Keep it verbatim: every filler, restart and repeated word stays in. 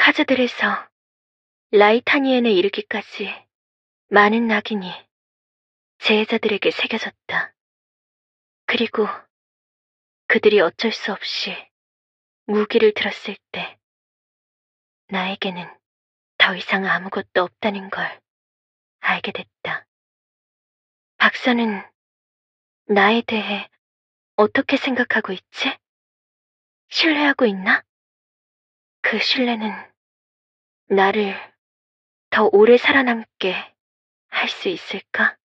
카즈들에서 라이타니엔에 이르기까지 많은 낙인이 제자들에게 새겨졌다. 그리고 그들이 어쩔 수 없이 무기를 들었을 때 나에게는 더 이상 아무것도 없다는 걸 알게 됐다. 박사는 나에 대해 어떻게 생각하고 있지? 신뢰하고 있나? 그 신뢰는 나를 더 오래 살아남게 할 수 있을까?